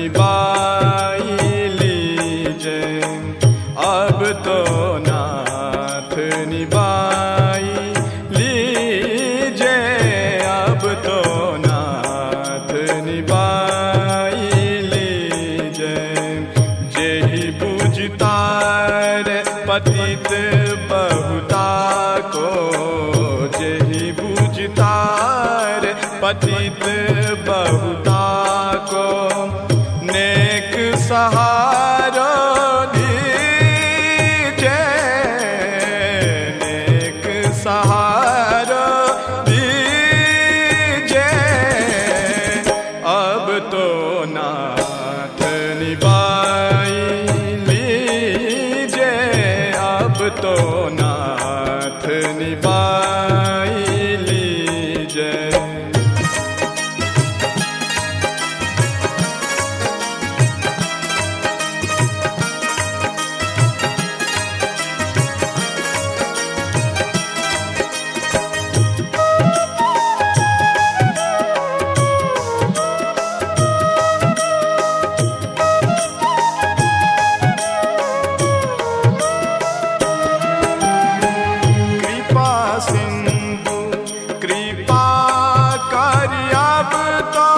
निभाई लीजे। अब तो नाथ निभाई लीजे, अब तो नाथ निभाई लीजे। जेहि पूजता रे पतित बहुता को, जेहि पूजता रे पतित बहुता को, नेक सहारा दीजे, नेक सहारा दीजे। अब तो नाथ निभाई लीजे, अब तो नाथ निभाई लीजे। सिंधु कृपा करि अब तो,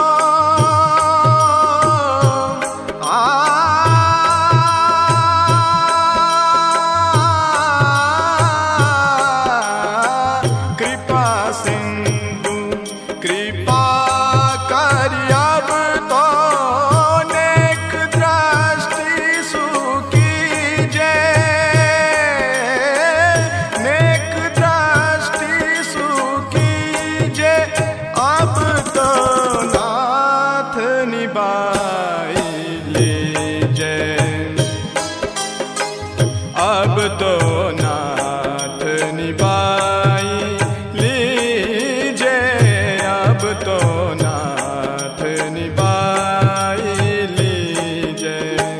कृपा सिंधु कृपा करि अब तो, नेक दृष्टि सुकीजे, नेक दृष्टि सुकीजे। अब तो नाथ निभाई लीजे, अब तो नाथ निभाई लीजे, अब तो नाथ निभाई लीजे।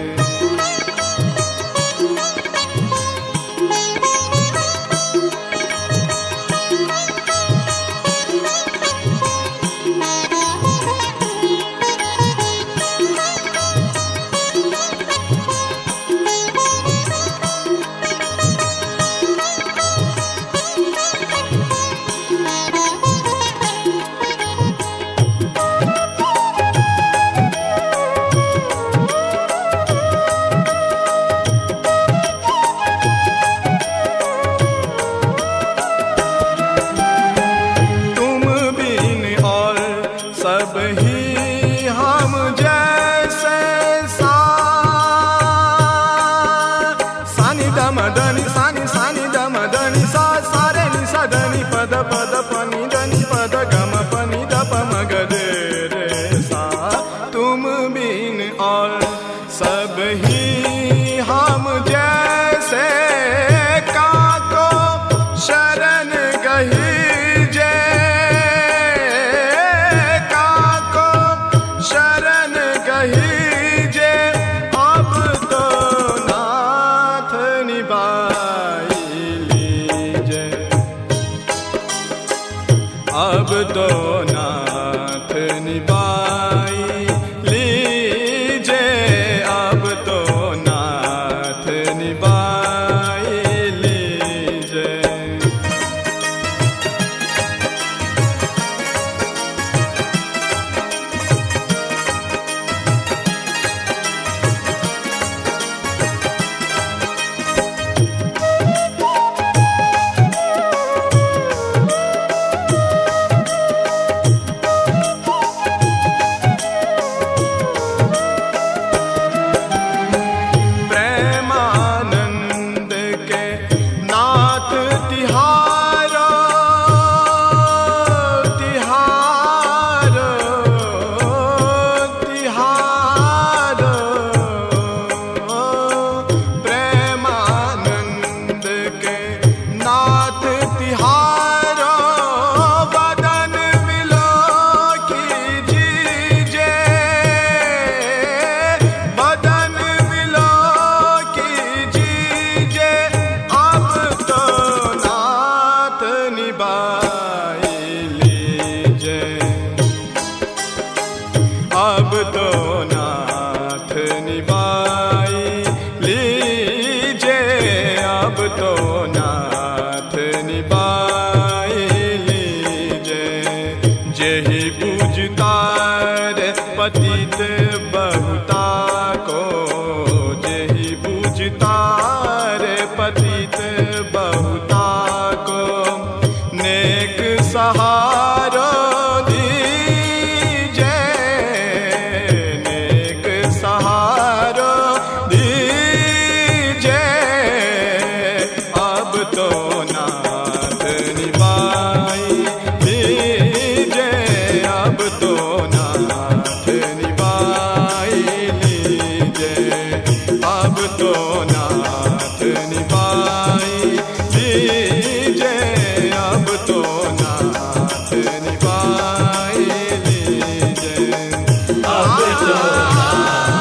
सब ही हम जैसे सानी दम धनी सानी सानी दम धनी सा सारे नि सा धनी पद पद पनी धनी पद गम पनी दप मग दे रे सा। तुम बिन और सब ही हम जैसे, काको शरण गही जे, शरण गहीजे। अब तो नाथ निभाई लीजे, अब तो नाथ निभाई लीजे, अब तो नाथ निभाई लीजे। पतित बहुता को जेहि बुझता रे पतित बहुता को नेक सहारो दीजे नेक सहारो दीजे अब तो नाथ निभाई दीजे अब तो नाथ निभाई लीजे अब तो नाथ निभाई लीजे अब तो नाथ निभाई लीजे अब तो